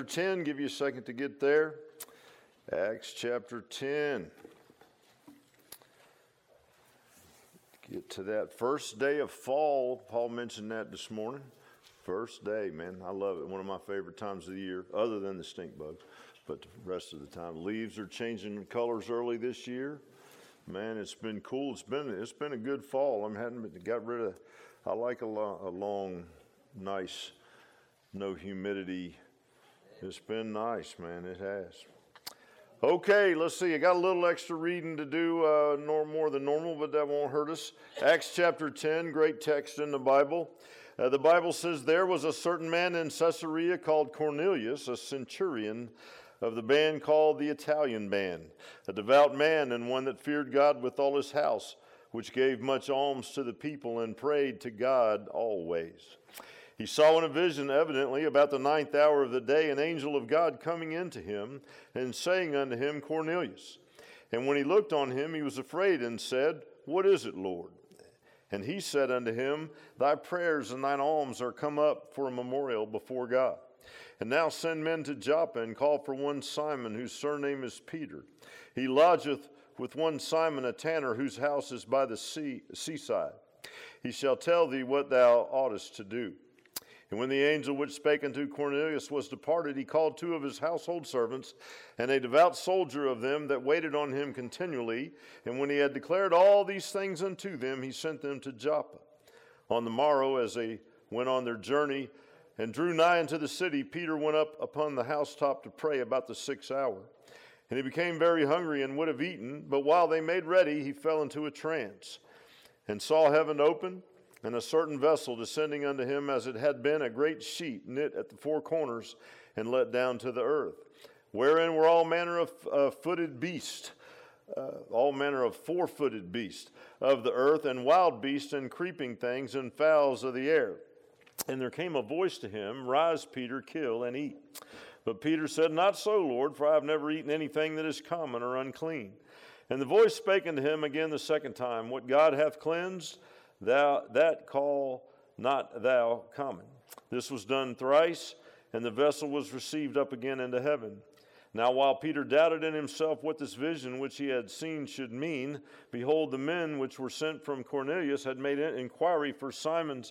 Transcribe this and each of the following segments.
10. Give you a second to get there. Acts chapter 10. Get to that first day of fall. Paul mentioned that this morning. First day, man. I love it. One of my favorite times of the year, other than the stink bugs, but the rest of the time. Leaves are changing colors early this year. Man, it's been cool. It's been a good fall. I like a long, nice, no humidity. It's been nice, man. It has. Okay, let's see. I got a little extra reading to do, more than normal, but that won't hurt us. Acts chapter 10, great text in the Bible. The Bible says, there was a certain man in Caesarea called Cornelius, a centurion of the band called the Italian band, a devout man and one that feared God with all his house, which gave much alms to the people and prayed to God always. He saw in a vision, evidently, about the 9th hour of the day, an angel of God coming into him and saying unto him, Cornelius. And when he looked on him, he was afraid and said, What is it, Lord? And he said unto him, Thy prayers and thine alms are come up for a memorial before God. And now send men to Joppa and call for one Simon, whose surname is Peter. He lodgeth with one Simon a tanner, whose house is by the seaside. He shall tell thee what thou oughtest to do. And when the angel which spake unto Cornelius was departed, he called 2 of his household servants, and a devout soldier of them that waited on him continually. And when he had declared all these things unto them, he sent them to Joppa. On the morrow, as they went on their journey and drew nigh unto the city, Peter went up upon the housetop to pray about the 6th hour. And he became very hungry and would have eaten, but while they made ready, he fell into a trance, and saw heaven open, and a certain vessel descending unto him, as it had been a great sheet knit at the 4 corners and let down to the earth, wherein were all manner of footed beasts, all manner of 4-footed beasts of the earth, and wild beasts, and creeping things, and fowls of the air. And there came a voice to him, Rise, Peter, kill and eat. But Peter said, Not so, Lord, for I have never eaten anything that is common or unclean. And the voice spake unto him again the 2nd time, What God hath cleansed, that call not thou common. This was done thrice, and the vessel was received up again into heaven. Now while Peter doubted in himself what this vision which he had seen should mean, behold, the men which were sent from Cornelius had made an inquiry for Simon's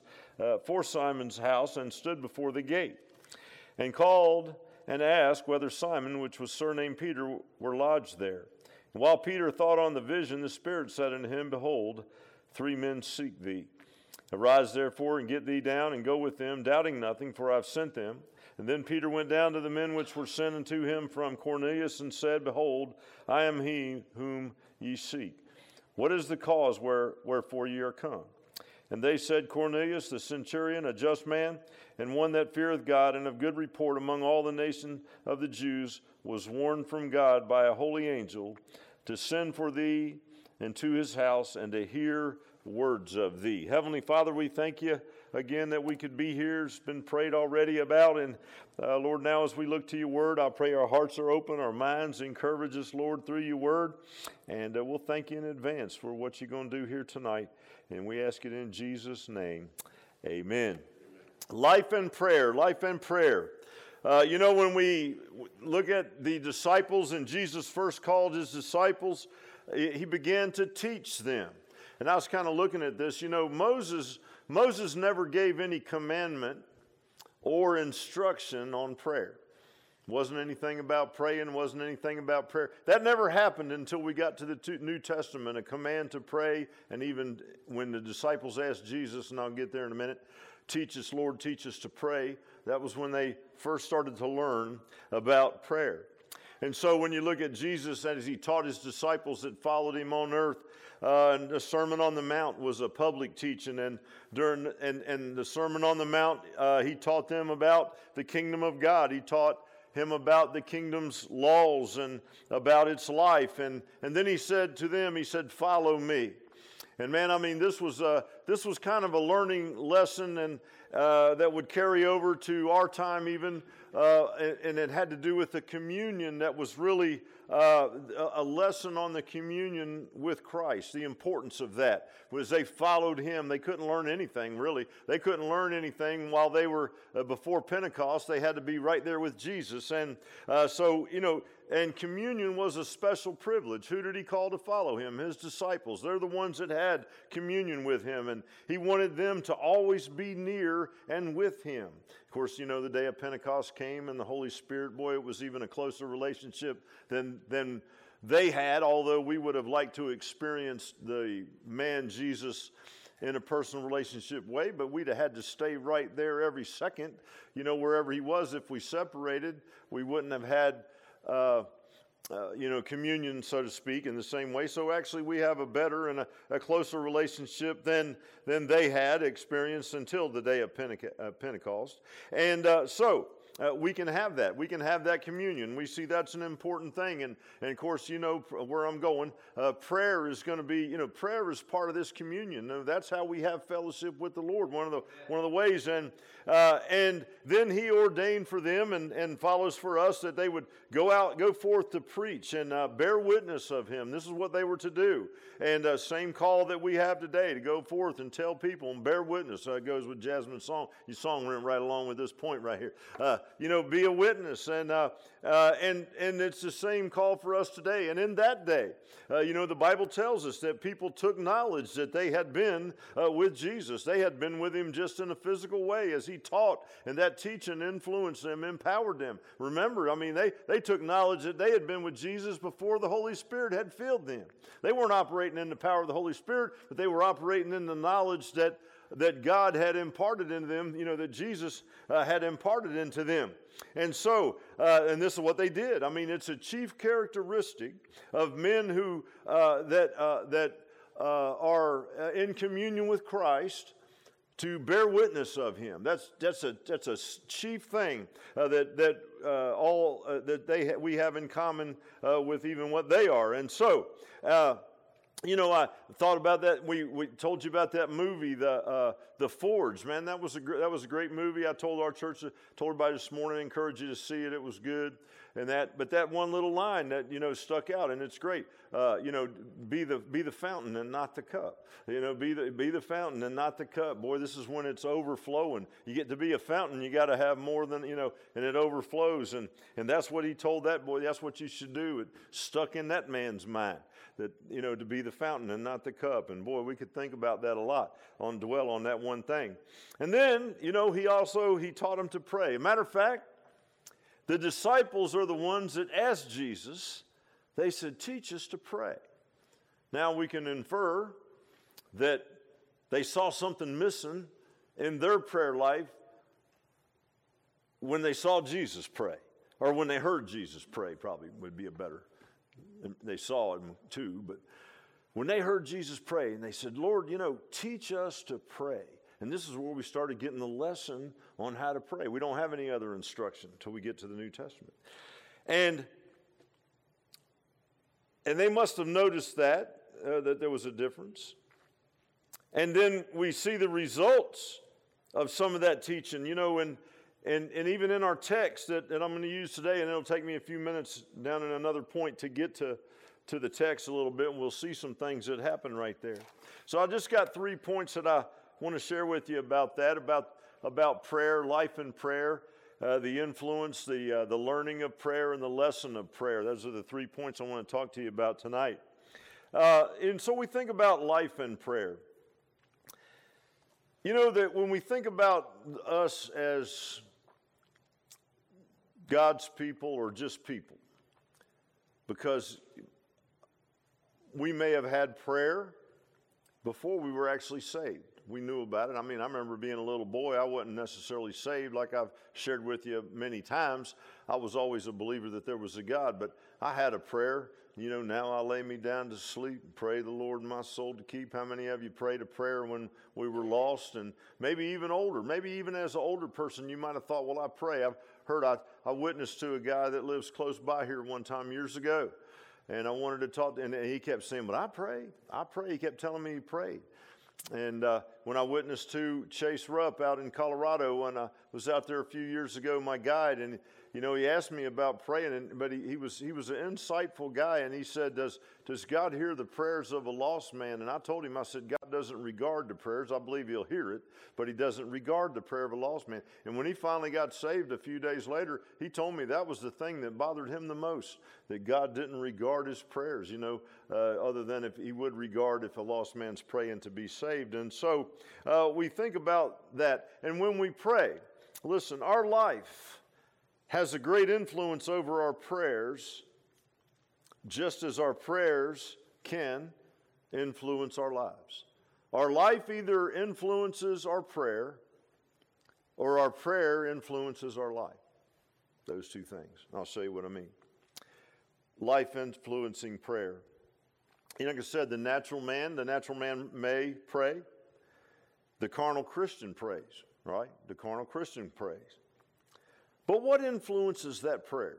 house, and stood before the gate, and called and asked whether Simon, which was surnamed Peter, were lodged there. And while Peter thought on the vision, the Spirit said unto him, Behold, 3 men seek thee. Arise therefore, and get thee down, and go with them, doubting nothing, for I have sent them. And then Peter went down to the men which were sent unto him from Cornelius, and said, Behold, I am he whom ye seek. What is the cause wherefore ye are come? And they said, Cornelius, the centurion, a just man, and one that feareth God, and of good report among all the nation of the Jews, was warned from God by a holy angel to send for thee into his house, and to hear words of thee. Heavenly Father, we thank you again that we could be here. It's been prayed already about, and Lord, now as we look to your word, I pray our hearts are open, our minds encourage us, Lord, through your word, and we'll thank you in advance for what you're going to do here tonight, and we ask it in Jesus' name. Amen. Life and prayer, life and prayer. When we look at the disciples, and Jesus first called his disciples, he began to teach them. And I was kind of looking at this. Moses never gave any commandment or instruction on prayer. Wasn't anything about praying, wasn't anything about prayer. That never happened until we got to the New Testament, a command to pray. And even when the disciples asked Jesus, and I'll get there in a minute, teach us, Lord, teach us to pray. That was when they first started to learn about prayer. And so when you look at Jesus as he taught his disciples that followed him on earth, and the Sermon on the Mount was a public teaching, and during the Sermon on the Mount, he taught them about the kingdom of God. He taught him about the kingdom's laws and about its life, and then he said to them, he said, follow me. And man, this was this was kind of a learning lesson, and that would carry over to our time even, and it had to do with the communion. That was really a lesson on the communion with Christ, the importance of that. Was they followed him. They couldn't learn anything, really. They couldn't learn anything while they were before Pentecost. They had to be right there with Jesus. And so, and communion was a special privilege. Who did he call to follow him? His disciples. They're the ones that had communion with him, and he wanted them to always be near and with him. Of course, the day of Pentecost came, and the Holy Spirit, boy, it was even a closer relationship than they had, although we would have liked to experience the man Jesus in a personal relationship way, but we'd have had to stay right there every second, wherever he was. If we separated, we wouldn't have had communion, so to speak, in the same way. So actually we have a better and a closer relationship than they had experienced until the day of Pentecost. And so we can have that. We can have that communion. We see that's an important thing. And of course, where I'm going, prayer is going to be, prayer is part of this communion. That's how we have fellowship with the Lord, one of the ways. And then he ordained for them and follows for us that they would go forth to preach and bear witness of him. This is what they were to do. And same call that we have today, to go forth and tell people and bear witness. It goes with Jasmine's song. Your song went right along with this point right here. Be a witness. And it's the same call for us today. And in that day, the Bible tells us that people took knowledge that they had been with Jesus. They had been with him just in a physical way as he taught, and that teaching influenced them, empowered them. Remember, they took knowledge that they had been with Jesus before the Holy Spirit had filled them. They weren't operating in the power of the Holy Spirit, but they were operating in the knowledge that God had imparted into them, that Jesus had imparted into them. And so, and this is what they did. It's a chief characteristic of men who that are in communion with Christ, to bear witness of him. That's a chief thing that we have in common with even what they are. And so, I thought about that. We told you about that movie, The Forge. Man, that was a great movie. I told our church, told everybody this morning, I encourage you to see it. It was good. But that one little line that stuck out, and it's great. Be the fountain and not the cup. Be the fountain and not the cup. Boy, this is when it's overflowing. You get to be a fountain, you got to have more than and it overflows. And that's what he told that boy. That's what you should do. It stuck in that man's mind, that to be the fountain and not the cup. And boy, we could think about that a lot, dwell on that one thing. And then he taught him to pray. Matter of fact, the disciples are the ones that asked Jesus. They said, teach us to pray. Now we can infer that they saw something missing in their prayer life when they saw Jesus pray, or when they heard Jesus pray, probably would be a better. They saw him too, but when they heard Jesus pray, and they said, Lord, teach us to pray. And this is where we started getting the lesson on how to pray. We don't have any other instruction until we get to the New Testament. And they must have noticed that there was a difference. And then we see the results of some of that teaching, and even in our text that I'm going to use today, and it'll take me a few minutes down in another point to get to the text a little bit, and we'll see some things that happen right there. So I just got 3 points that I want to share with you about that, about prayer, life in prayer, the influence, the learning of prayer, and the lesson of prayer. Those are the 3 points I want to talk to you about tonight. And so we think about life in prayer. That when we think about us as God's people or just people, because we may have had prayer before we were actually saved. We knew about it. I remember being a little boy. I wasn't necessarily saved like I've shared with you many times. I was always a believer that there was a God, but I had a prayer. Now I lay me down to sleep and pray the Lord my soul to keep. How many of you prayed a prayer when we were lost? And maybe even older. Maybe even as an older person, you might have thought, well, I pray. I've heard, I witnessed to a guy that lives close by here one time years ago. And I wanted to talk to him, and he kept saying, but I pray. He kept telling me he prayed. And when I witnessed to Chase Rupp out in Colorado, when I was out there a few years ago, my guide, and he asked me about praying, but he was an insightful guy, and he said, does God hear the prayers of a lost man? And I told him, I said, God doesn't regard the prayers. I believe he'll hear it, but he doesn't regard the prayer of a lost man. And when he finally got saved a few days later, he told me that was the thing that bothered him the most, that God didn't regard his prayers, other than if he would regard if a lost man's praying to be saved. And so we think about that. And when we pray, listen, our life has a great influence over our prayers, just as our prayers can influence our lives. Our life either influences our prayer, or our prayer influences our life. Those two things. I'll show you what I mean. Life influencing prayer. Like I said, the natural man may pray. The carnal Christian prays, right? The carnal Christian prays. But what influences that prayer?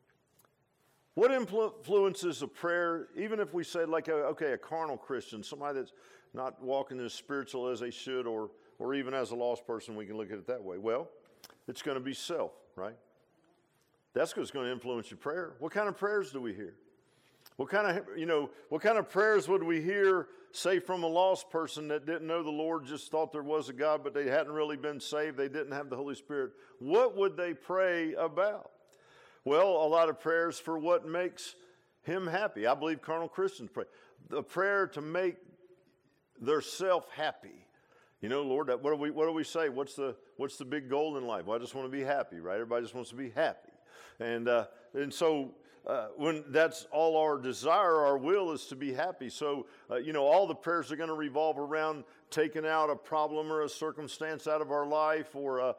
What influences a prayer, even if we say like, a carnal Christian, somebody that's not walking as spiritual as they should, or even as a lost person, we can look at it that way. Well, it's going to be self, right? That's what's going to influence your prayer. What kind of prayers do we hear? What kind of prayers would we hear, say, from a lost person that didn't know the Lord, just thought there was a God, but they hadn't really been saved, they didn't have the Holy Spirit? What would they pray about? Well, a lot of prayers for what makes him happy. I believe carnal Christians pray. The prayer to make their self happy. Lord, what do we say? What's the big goal in life? Well, I just want to be happy, right? Everybody just wants to be happy. And so when that's all our desire, our will is to be happy. So, all the prayers are going to revolve around taking out a problem or a circumstance out of our life, or,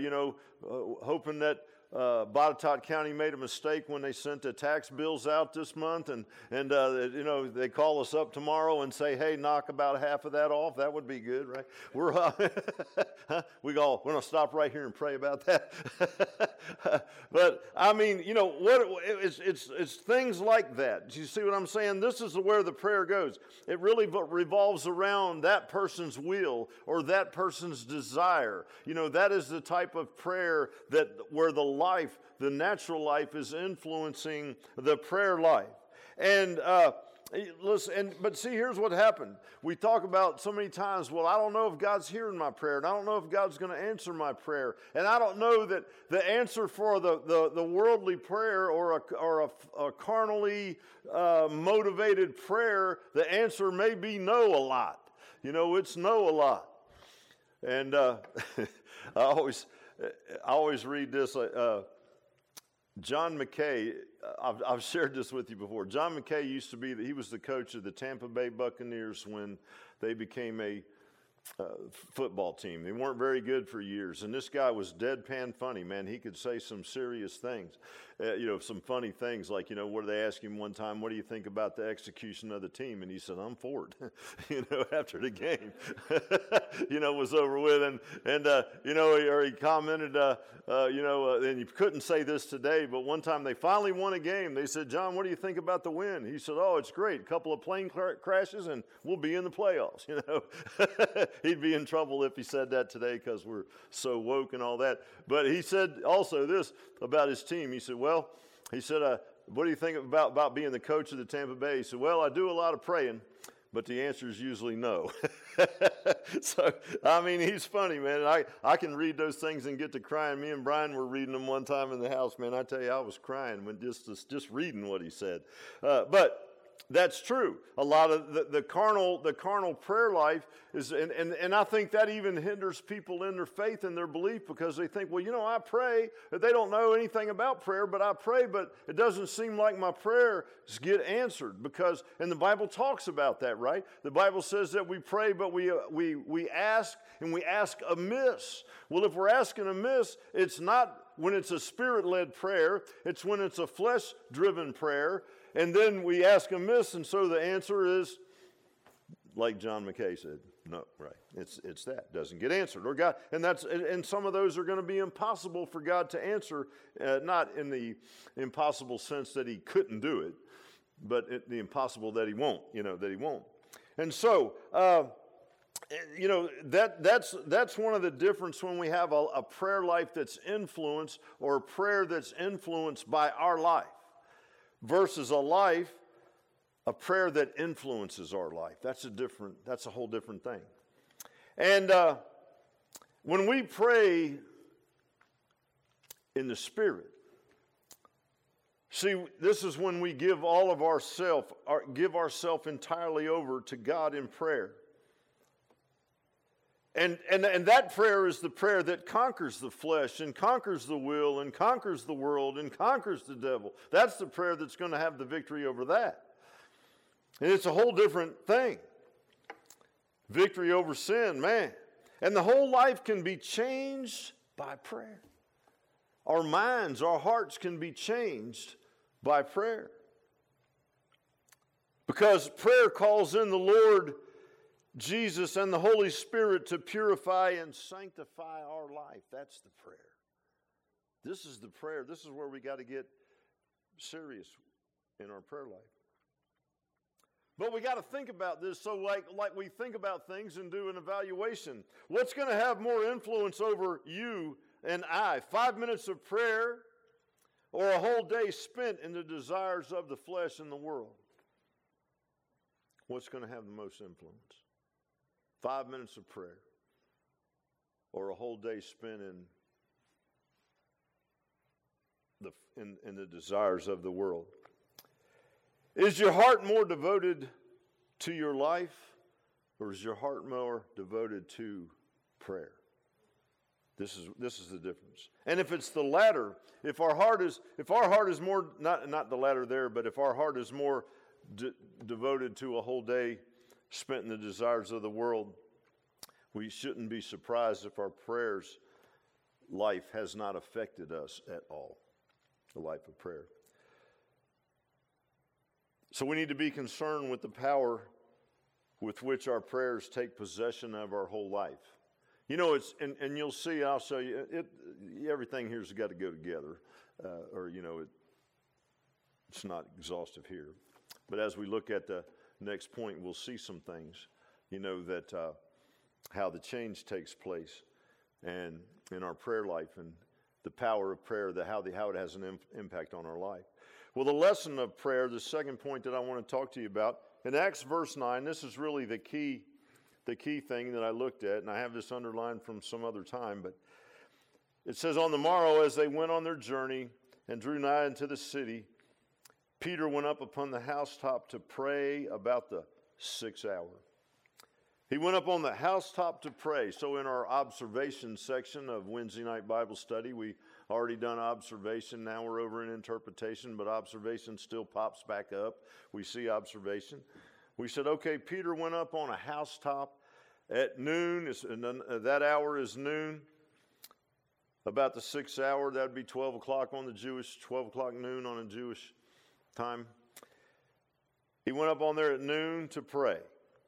hoping that Botetourt County made a mistake when they sent the tax bills out this month, and they call us up tomorrow and say, hey, knock about half of that off. That would be good, right? We're going to stop right here and pray about that. But I mean, it's things like that. Do you see what I'm saying? This is where the prayer goes. It really revolves around that person's will or that person's desire. That is the type of prayer where the natural life is influencing the prayer life. And listen, but see, here's what happened. We talk about so many times, well, I don't know if God's hearing my prayer, and I don't know if God's going to answer my prayer, and I don't know that the answer for the worldly prayer or a carnally motivated prayer, the answer may be no a lot. It's no a lot. And I always read this. John McKay, I've shared this with you before. John McKay he was the coach of the Tampa Bay Buccaneers when they became a football team. They weren't very good for years, and this guy was deadpan funny, man. He could say some serious things, some funny things like, what they asked him one time, what do you think about the execution of the team? And he said, I'm for it, after the game, was over with. Or he commented, and you couldn't say this today, but one time they finally won a game. They said, John, what do you think about the win? He said, oh, it's great. A couple of plane crashes and we'll be in the playoffs, He'd be in trouble if he said that today because we're so woke and all that. But he said also this about his team. He said, what do you think about being the coach of the Tampa Bay? He said, well, I do a lot of praying, but the answer is usually no. So, I mean, he's funny, man. I can read those things and get to crying. Me and Brian were reading them one time in the house, man. I tell you, I was crying when just reading what he said. But that's true. A lot of the carnal prayer life is, and I think that even hinders people in their faith and their belief, because they think, well, I pray. They don't know anything about prayer, but I pray, but it doesn't seem like my prayers get answered, and the Bible talks about that, right? The Bible says that we pray, but we ask, and we ask amiss. Well, if we're asking amiss, it's not when it's a spirit-led prayer. It's when it's a flesh-driven prayer. And then we ask amiss, and so the answer is, like John McKay said, no, right? It's that doesn't get answered, or God, and some of those are going to be impossible for God to answer, not in the impossible sense that He couldn't do it, but the impossible that He won't, that He won't. And so you know, that's one of the difference when we have a prayer life that's influenced, or a prayer that's influenced by our life, versus a prayer that influences our life. That's a whole different thing. And when we pray in the Spirit, see, this is when we give all of ourselves entirely over to God in prayer. And that prayer is the prayer that conquers the flesh and conquers the will and conquers the world and conquers the devil. That's the prayer that's going to have the victory over that. And it's a whole different thing. Victory over sin, man. And the whole life can be changed by prayer. Our minds, our hearts can be changed by prayer. Because prayer calls in the Lord Jesus and the Holy Spirit to purify and sanctify our life. That's the prayer. This is the prayer. This is where we got to get serious in our prayer life. But we got to think about this, so like we think about things and do an evaluation. What's going to have more influence over you and I? 5 minutes of prayer or a whole day spent in the desires of the flesh and the world? What's going to have the most influence? 5 minutes of prayer or a whole day spent in the desires of the world? Is your heart more devoted to your life, or is your heart more devoted to prayer? This is the difference. And if it's the latter, if our heart is more, not the latter there, but if our heart is more devoted to a whole day spent in the desires of the world, we shouldn't be surprised if our prayers life has not affected us at all, the life of prayer. So we need to be concerned with the power with which our prayers take possession of our whole life. You know, and you'll see, I'll show you, everything here's got to go together, or, you know, it's not exhaustive here. But as we look at the next point, we'll see some things, you know, that how the change takes place and in our prayer life and the power of prayer, how it has an impact on our life. Well, the lesson of prayer, the second point that I want to talk to you about, in Acts verse 9, this is really the key thing that I looked at, and I have this underlined from some other time, but it says, on the morrow, as they went on their journey and drew nigh unto the city, Peter went up upon the housetop to pray about the 6th hour. He went up on the housetop to pray. So in our observation section of Wednesday night Bible study, we already done observation. Now we're over in interpretation, but observation still pops back up. We see observation. We said, okay, Peter went up on a housetop at noon. That hour is noon. About the 6th hour, that would be 12 o'clock on the Jewish, 12 o'clock noon on a Jewish time. He went up on there at noon to pray.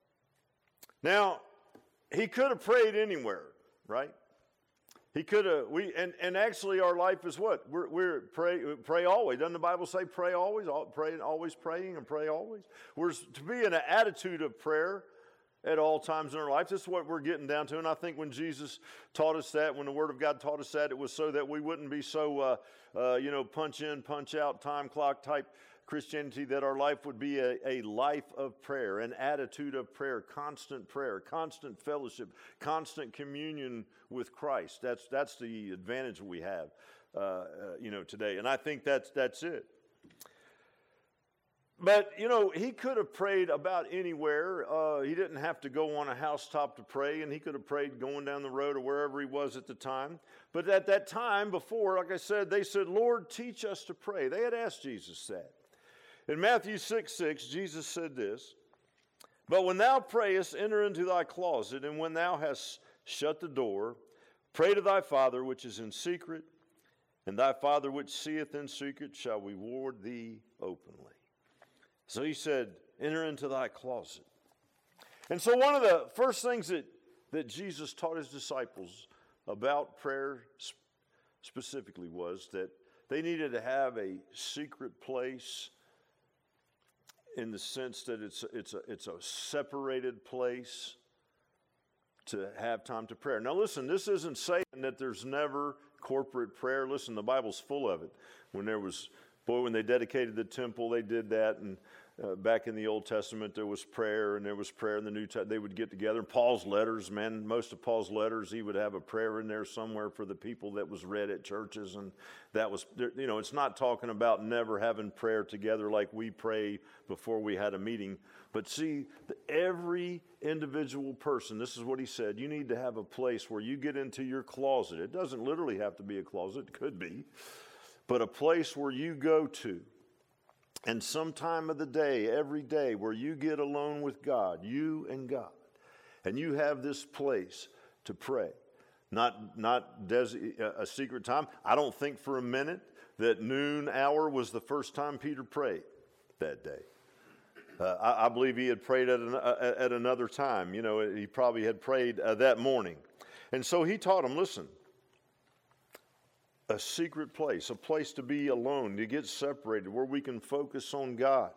Now, he could have prayed anywhere, right? He could have, and actually our life is what? We're pray always. Doesn't the Bible say pray always? Always praying and pray always? We're to be in an attitude of prayer at all times in our life. This is what we're getting down to. And I think when Jesus taught us that, when the Word of God taught us that, it was so that we wouldn't be so, punch in, punch out, time clock type Christianity, that our life would be a life of prayer, an attitude of prayer, constant fellowship, constant communion with Christ. That's the advantage we have, today. And I think that's it. But, he could have prayed about anywhere. He didn't have to go on a housetop to pray, and he could have prayed going down the road or wherever he was at the time. But at that time before, like I said, they said, Lord, teach us to pray. They had asked Jesus that. In Matthew 6:6, Jesus said this, but when thou prayest, enter into thy closet, and when thou hast shut the door, pray to thy Father which is in secret, and thy Father which seeth in secret shall reward thee openly. So he said, enter into thy closet. And so one of the first things that Jesus taught his disciples about prayer specifically was that they needed to have a secret place, in the sense that it's a separated place to have time to pray. Now listen, this isn't saying that there's never corporate prayer. Listen, the Bible's full of it. When they dedicated the temple, they did that, and back in the Old Testament, there was prayer, and there was prayer in the New Testament. They would get together. And Paul's letters, man, most of Paul's letters, he would have a prayer in there somewhere for the people that was read at churches. And that was, it's not talking about never having prayer together like we pray before we had a meeting. But see, every individual person, this is what he said, you need to have a place where you get into your closet. It doesn't literally have to be a closet, it could be, but a place where you go to. And some time of the day, every day, where you get alone with God, you and God, and you have this place to pray. Not a secret time. I don't think for a minute that noon hour was the first time Peter prayed that day. I believe he had prayed at another time. He probably had prayed that morning. And so he taught them, listen, a secret place, a place to be alone, to get separated, where we can focus on God.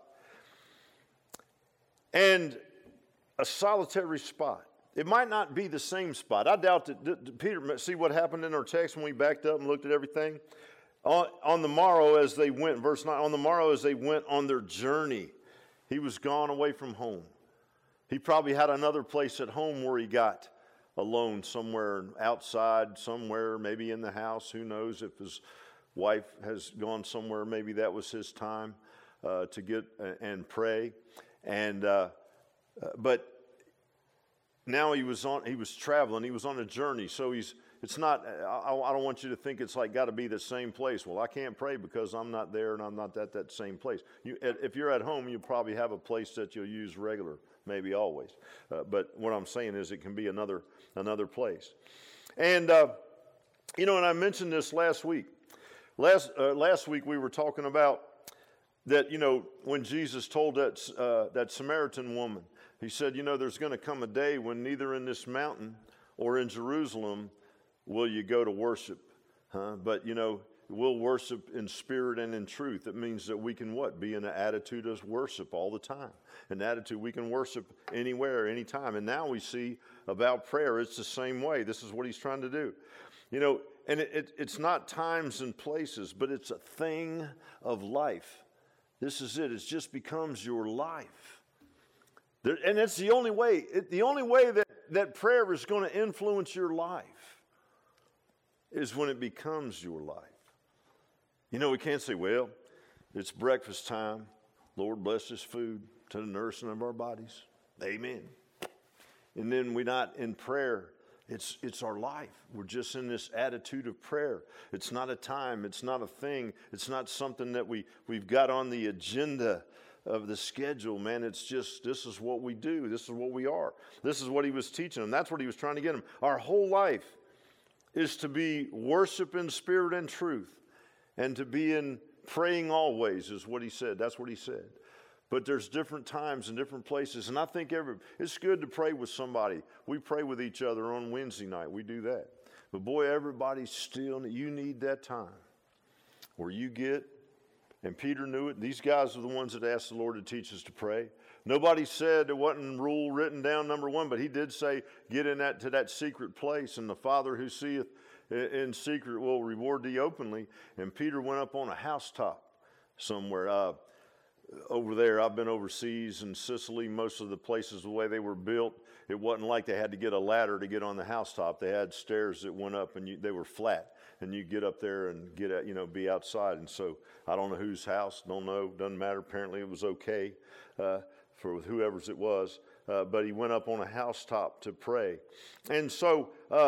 And a solitary spot. It might not be the same spot. I doubt that Peter, see what happened in our text when we backed up and looked at everything? On the morrow as they went, verse 9, on the morrow as they went on their journey, he was gone away from home. He probably had another place at home where he got alone, somewhere outside, somewhere maybe in the house. Who knows if his wife has gone somewhere, maybe that was his time to get and pray. And but now he was traveling, he was on a journey. So it's not, I don't want you to think it's like got to be the same place. Well, I can't pray because I'm not there and I'm not at that same place. If you're at home, you probably have a place that you'll use regular, maybe always. But what I'm saying is it can be another place. And, and I mentioned this last week. Last week we were talking about that, when Jesus told that Samaritan woman, he said, there's going to come a day when neither in this mountain or in Jerusalem will you go to worship. But, we'll worship in spirit and in truth. It means that we can be in an attitude of worship all the time. An attitude we can worship anywhere, anytime. And now we see about prayer, it's the same way. This is what he's trying to do. And it's not times and places, but it's a thing of life. This is it. It just becomes your life. And that's the only way. The only way that prayer is going to influence your life is when it becomes your life. We can't say, well, it's breakfast time. Lord, bless this food to the nourishing of our bodies. Amen. And then we're not in prayer. It's our life. We're just in this attitude of prayer. It's not a time. It's not a thing. It's not something that we've got on the agenda of the schedule, man. It's just, this is what we do. This is what we are. This is what he was teaching them. That's what he was trying to get them. Our whole life is to be worship in spirit and truth, and to be in praying always is what he said. That's what he said. But there's different times and different places, and I think it's good to pray with somebody. We pray with each other on Wednesday night. We do that. But boy, everybody's still, you need that time where you get. And Peter knew it. These guys are the ones that asked the Lord to teach us to pray. Nobody said there wasn't rule written down, number one, but he did say, get to that secret place, and the Father who seeth in secret will reward thee openly. And Peter went up on a housetop somewhere. Over there, I've been overseas in Sicily. Most of the places, the way they were built, it wasn't like they had to get a ladder to get on the housetop. They had stairs that went up, and they were flat. And you get up there and get at, be outside. And so I don't know whose house, don't know, doesn't matter. Apparently it was okay for whoever's it was. But he went up on a housetop to pray. And so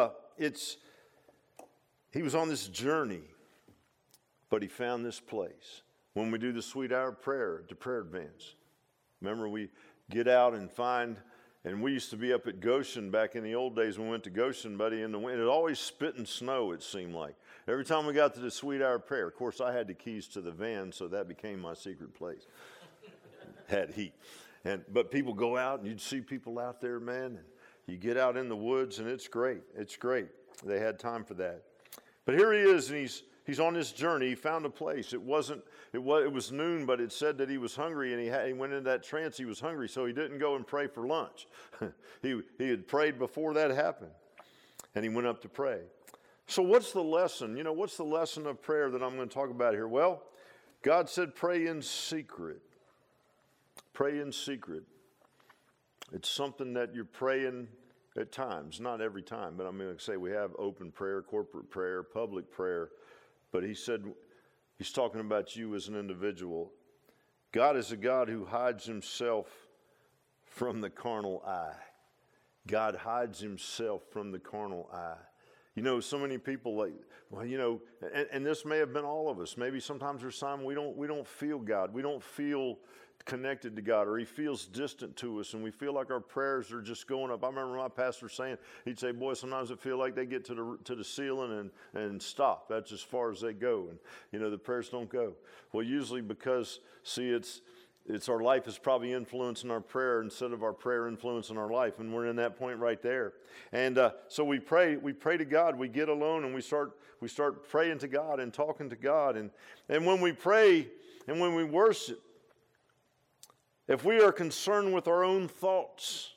he was on this journey, but he found this place. When we do the sweet hour of prayer, the prayer advance, remember we get out and find. And we used to be up at Goshen back in the old days when we went to Goshen, buddy, in the winter. It always spit and snow, it seemed like. Every time we got to the sweet hour of prayer. Of course, I had the keys to the van, so that became my secret place. Had heat. But people go out, and you'd see people out there, man. And you get out in the woods, and it's great. It's great. They had time for that. But here he is, and he's on his journey. He found a place. It was noon, but it said that he was hungry, and he went into that trance. He was hungry, so he didn't go and pray for lunch. He had prayed before that happened, and he went up to pray. So what's the lesson? What's the lesson of prayer that I'm going to talk about here? Well, God said pray in secret. Pray in secret. It's something that you're praying at times, not every time, but I'm going to say we have open prayer, corporate prayer, public prayer. But he said, he's talking about you as an individual. God is a God who hides himself from the carnal eye. God hides himself from the carnal eye. So many people and this may have been all of us. Maybe sometimes there's time we don't feel God. We don't feel connected to God, or he feels distant to us, and we feel like our prayers are just going up. I remember my pastor saying, he'd say, boy, sometimes I feel like they get to the ceiling and stop. That's as far as they go. And, the prayers don't go. Well, usually because, see, it's our life is probably influencing our prayer instead of our prayer influencing our life. And we're in that point right there. And so we pray to God. We get alone and we start praying to God and talking to God. And when we pray and when we worship, if we are concerned with our own thoughts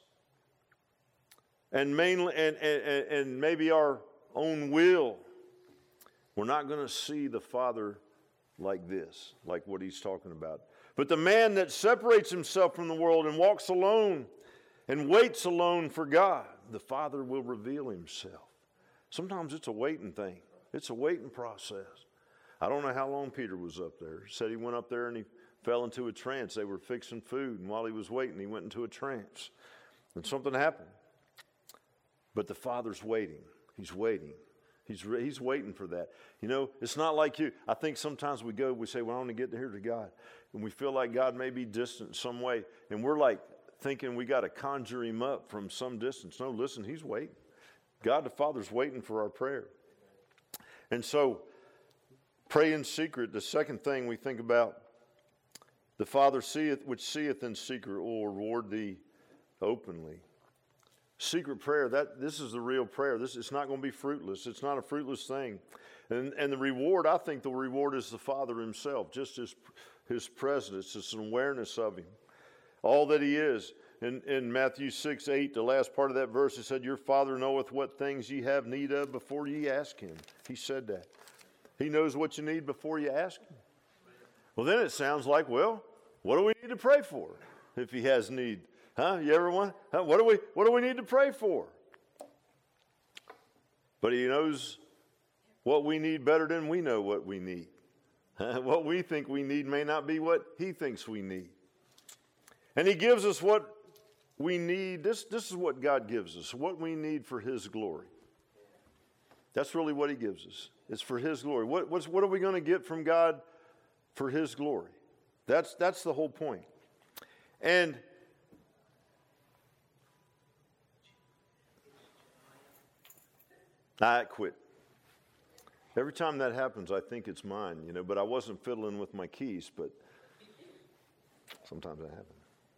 and mainly and maybe our own will, we're not going to see the Father like this, like what he's talking about. But the man that separates himself from the world and walks alone and waits alone for God, the Father will reveal himself. Sometimes it's a waiting thing. It's a waiting process. I don't know how long Peter was up there. He said he went up there and he fell into a trance. They were fixing food, and while he was waiting, he went into a trance. And something happened. But the Father's waiting. He's waiting. He's waiting for that. It's not like you. I think sometimes we say, well, I want to get here to God. And we feel like God may be distant in some way. And we're like thinking we got to conjure him up from some distance. No, listen, he's waiting. God the Father's waiting for our prayer. And so, pray in secret. The second thing we think about, the Father which seeth in secret will reward thee openly. Secret prayer, this is the real prayer. It's not going to be fruitless. It's not a fruitless thing. And the reward, I think the reward is the Father himself, just his presence, his awareness of him, all that he is. In Matthew 6:8, the last part of that verse, it said, your Father knoweth what things ye have need of before ye ask him. He said that. He knows what you need before you ask him. Well, then it sounds like, well, what do we need to pray for if he has need? You ever want? What do we need to pray for? But he knows what we need better than we know what we need. What we think we need may not be what he thinks we need. And he gives us what we need. This is what God gives us, what we need for his glory. That's really what he gives us. It's for his glory. What are we going to get from God for his glory? That's the whole point. And I quit. Every time that happens, I think it's mine, but I wasn't fiddling with my keys, but sometimes that happens.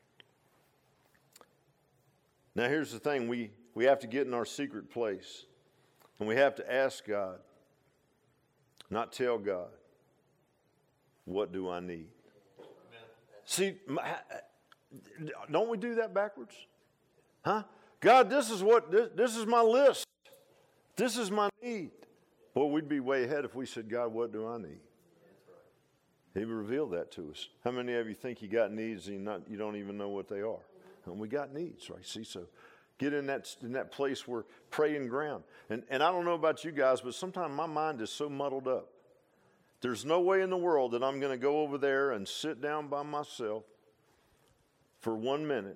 Now, here's the thing. We have to get in our secret place, and we have to ask God, not tell God, what do I need? See, don't we do that backwards? God, this is my list. This is my need. Boy, we'd be way ahead if we said, God, what do I need? He revealed that to us. How many of you think you got needs and you don't even know what they are? And we got needs, right? See, so get in that place where praying ground. And I don't know about you guys, but sometimes my mind is so muddled up. There's no way in the world that I'm going to go over there and sit down by myself for 1 minute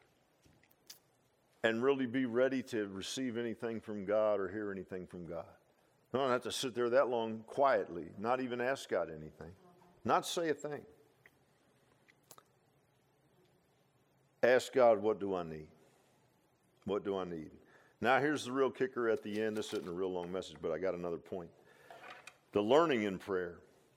and really be ready to receive anything from God or hear anything from God. I don't have to sit there that long quietly, not even ask God anything, not say a thing. Ask God, what do I need? What do I need? Now, here's the real kicker at the end. This isn't a real long message, but I got another point. The learning in prayer.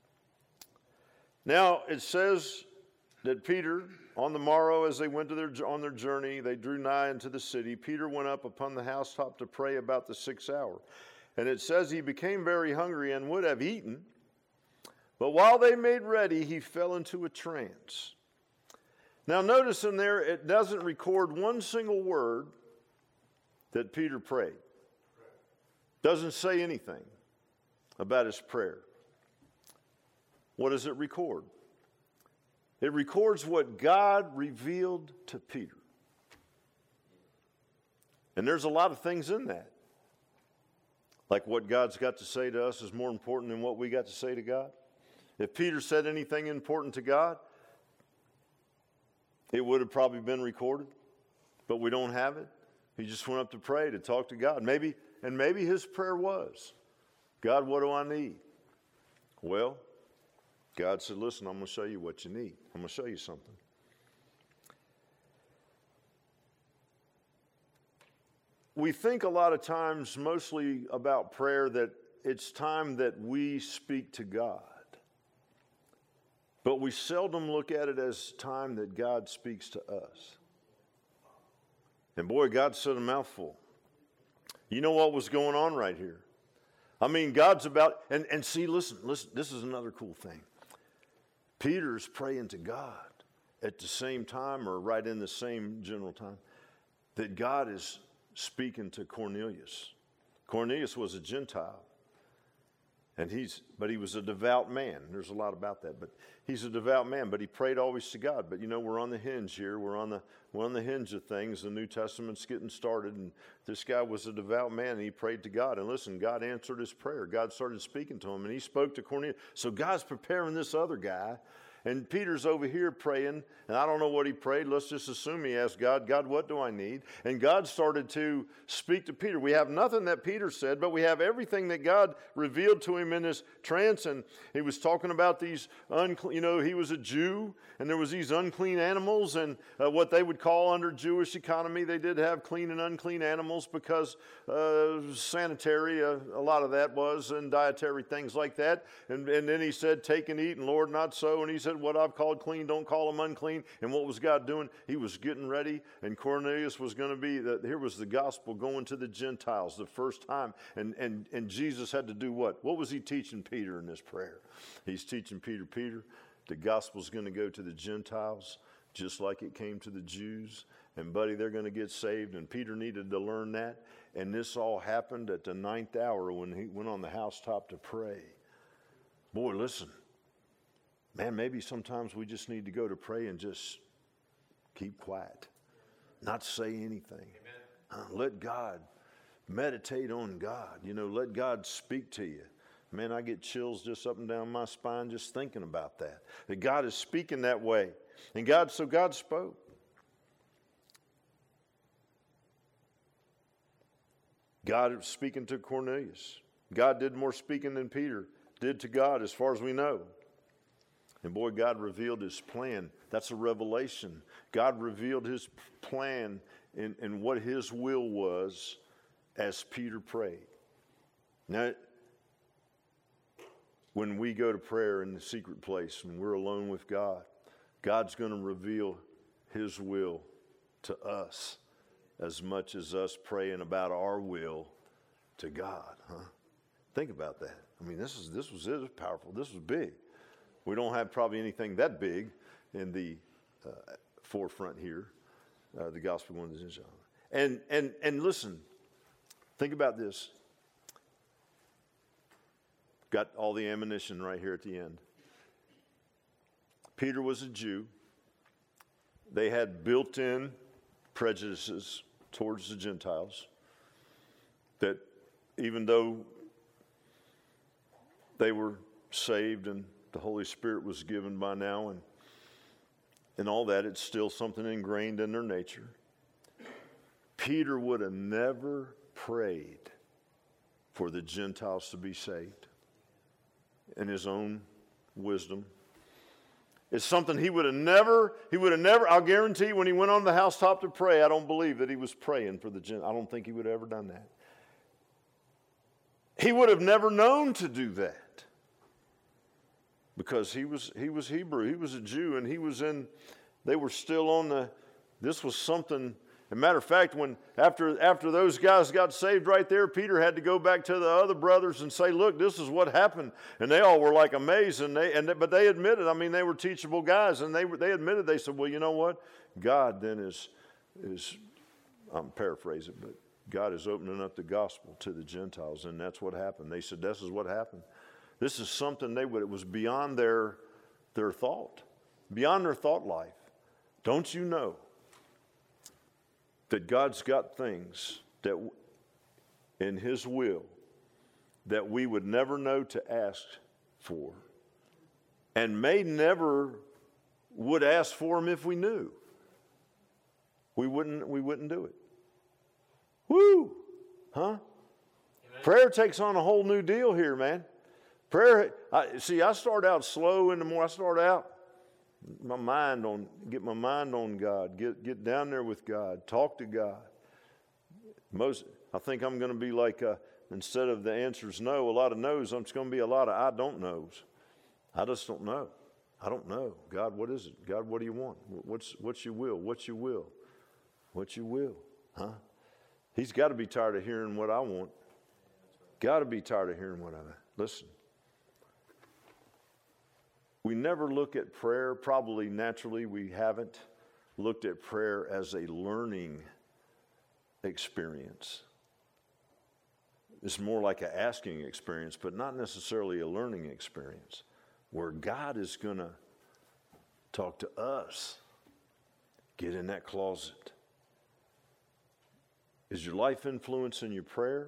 Now, it says that Peter, on the morrow, as they went on their journey, they drew nigh unto the city. Peter went up upon the housetop to pray about the 6th hour. And it says he became very hungry and would have eaten. But while they made ready, he fell into a trance. Now notice in there, it doesn't record one single word that Peter prayed. Doesn't say anything about his prayer. What does it record? It records what God revealed to Peter. And there's a lot of things in that. Like what God's got to say to us is more important than what we got to say to God. If Peter said anything important to God, it would have probably been recorded, but we don't have it. He just went up to pray, to talk to God. Maybe his prayer was, God, what do I need? Well, God said, listen, I'm going to show you what you need. I'm going to show you something. We think a lot of times, mostly about prayer, that it's time that we speak to God. But we seldom look at it as time that God speaks to us. And boy, God said a mouthful. You know what was going on right here? I mean, God's about, and see, listen, this is another cool thing. Peter's praying to God at the same time, or right in the same general time, that God is speaking to Cornelius. Cornelius was a Gentile. But he was a devout man. There's a lot about that, but he's a devout man, but he prayed always to God. But you know, we're on the hinge here. We're on the hinge of things. The New Testament's getting started, and this guy was a devout man, and he prayed to God. And listen, God answered his prayer. God started speaking to him, and he spoke to Cornelius. So God's preparing this other guy, and Peter's over here praying, and I don't know what he prayed. Let's just assume he asked God, God, what do I need? And God started to speak to Peter. We have nothing that Peter said, but we have everything that God revealed to him in this trance. And he was talking about these he was a Jew, and there was these unclean animals, and what they would call under Jewish economy, they did have clean and unclean animals because sanitary, a lot of that was, and dietary things like that. And then he said, take and eat, and Lord, not so. And he said, what I've called clean, don't call them unclean. And what was God doing? He was getting ready, and Cornelius was going to be, here was the gospel going to the Gentiles the first time. And Jesus had to do what? What was he teaching Peter in this prayer? He's teaching Peter, the gospel's going to go to the Gentiles just like it came to the Jews. And buddy, they're going to get saved. And Peter needed to learn that. And this all happened at the 9th hour when he went on the housetop to pray. Boy, listen. Man, maybe sometimes we just need to go to pray and just keep quiet. Not say anything. Let God, meditate on God. Let God speak to you. Man, I get chills just up and down my spine just thinking about that. That God is speaking that way. And God spoke. God was speaking to Cornelius. God did more speaking than Peter did to God, as far as we know. And boy, God revealed his plan. That's a revelation. God revealed his plan and what his will was as Peter prayed. Now, when we go to prayer in the secret place, when we're alone with God, God's going to reveal his will to us as much as us praying about our will to God. Think about that. I mean, this was powerful. This was big. We don't have probably anything that big in the forefront here, the gospel going to the Gentiles. And listen, think about this. Got all the ammunition right here at the end. Peter was a Jew. They had built-in prejudices towards the Gentiles that even though they were saved and the Holy Spirit was given by now and all that, it's still something ingrained in their nature. Peter would have never prayed for the Gentiles to be saved in his own wisdom. It's something he would have never, I'll guarantee when he went on the housetop to pray, I don't believe that he was praying for the Gentiles. I don't think he would have ever done that. He would have never known to do that because he was Hebrew. He was a Jew, and they were still on this was something As a matter of fact, when after those guys got saved right there, Peter had to go back to the other brothers and say, look, this is what happened. And they all were like amazed. But they admitted, I mean, they were teachable guys. And they admitted, they said, well, you know what? God then is I'm paraphrasing, but God is opening up the gospel to the Gentiles. And that's what happened. They said, this is what happened. This is something it was beyond their thought, beyond their thought life. Don't you know that God's got things that in His will that we would never know to ask for, and may never would ask for them if we knew? We wouldn't do it. Woo! Huh? Amen. Prayer takes on a whole new deal here, man. Prayer, I start out slow in the morning. I start out get my mind on God. Get down there with God. Talk to God. I think I'm going to be like, instead of the answers no, a lot of no's, I'm just going to be a lot of I don't knows. I just don't know. I don't know. God, what is it? God, what do you want? What's your will? What's your will? What's your will? Huh? He's got to be tired of hearing what I want. Got to be tired of hearing what I want. Listen. We never look at prayer, probably naturally we haven't looked at prayer as a learning experience. It's more like an asking experience, but not necessarily a learning experience, where God is going to talk to us. Get in that closet. Is your life influencing your prayer?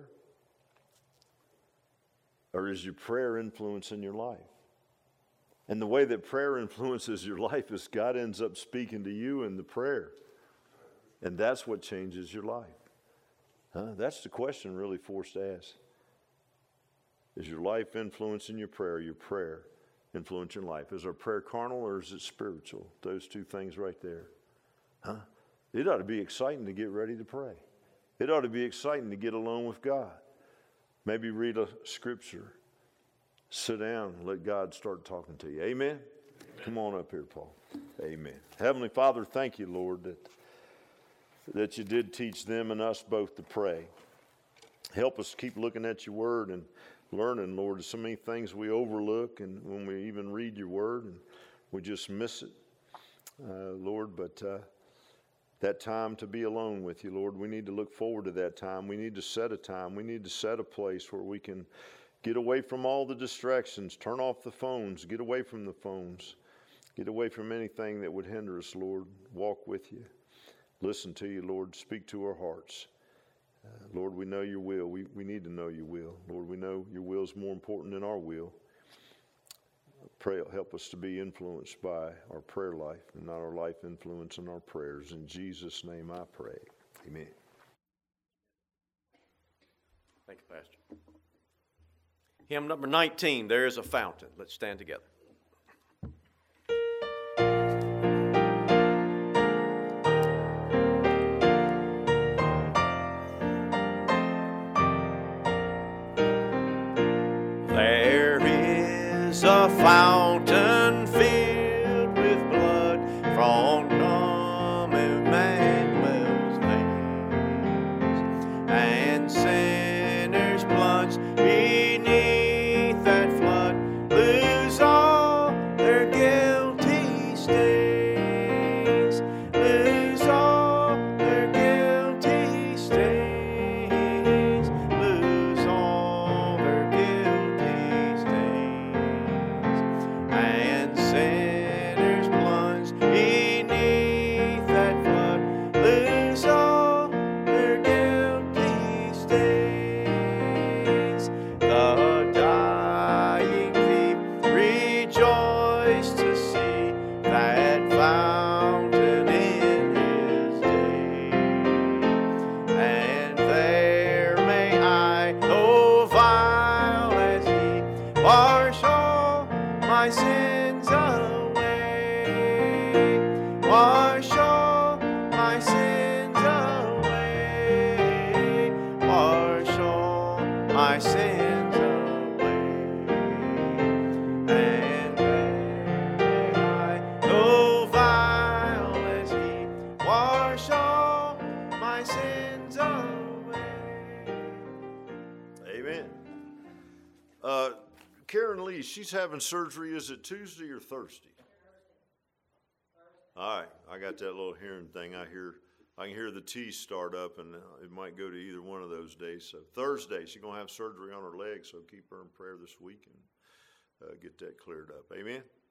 Or is your prayer influencing your life? And the way that prayer influences your life is God ends up speaking to you in the prayer. And that's what changes your life. That's the question really forced to ask. Is your life influencing your prayer influencing your life? Is our prayer carnal or is it spiritual? Those two things right there. It ought to be exciting to get ready to pray. It ought to be exciting to get alone with God. Maybe read a scripture. Sit down and let God start talking to you. Amen? Amen. Come on up here, Paul. Amen. Heavenly Father, thank you, Lord, that you did teach them and us both to pray. Help us keep looking at your word and learning, Lord. There's so many things we overlook, and when we even read your word, and we just miss it, Lord. But that time to be alone with you, Lord, we need to look forward to that time. We need to set a time. We need to set a place where we can get away from all the distractions. Turn off the phones. Get away from the phones. Get away from anything that would hinder us, Lord. Walk with you. Listen to you, Lord. Speak to our hearts. Lord, we know your will. We need to know your will. Lord, we know your will is more important than our will. Pray, help us to be influenced by our prayer life and not our life influencing our prayers. In Jesus' name I pray. Amen. Thank you, Pastor. Hymn number 19, There is a Fountain. Let's stand together. There is a fountain filled with blood from Emmanuel's veins, and sinners plunged beneath that flood lose all Karen Lee, she's having surgery. Is it Tuesday or Thursday? All right, I got that little hearing thing. I can hear the T start up, and it might go to either one of those days. So Thursday, she's gonna have surgery on her leg. So keep her in prayer this week and get that cleared up. Amen.